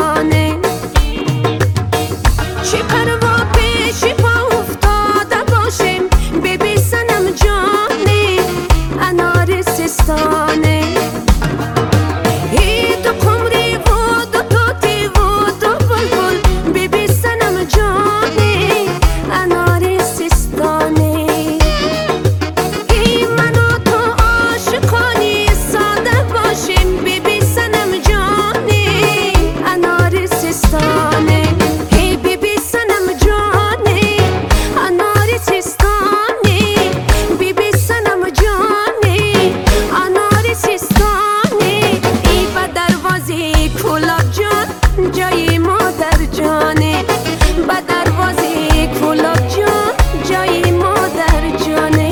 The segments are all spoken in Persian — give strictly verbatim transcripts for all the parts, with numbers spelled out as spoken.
سیستانه. چی پروا پیشی پا افتاده باشیم ببی سنم جانه انار سیستانه. ای دو قمری و دو توتی و دو بلبل ببی سنم جانه انار سیستانه. ای من و تو عاشقانی ساده باشیم ببی سنم جانه انار سیستانه. ای ببی سنم جانه انار سیستانه. ببی سنم جانه انار سیستانه. ای با دروازه کلاب جان جای مادر جانه. با دروازه کلاب جان جای مادر جانه.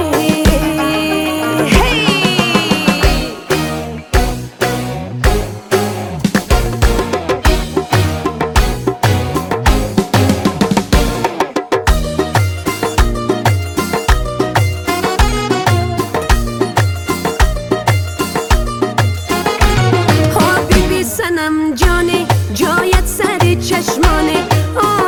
ها ببی سنم جانه جایت سر چشمانه.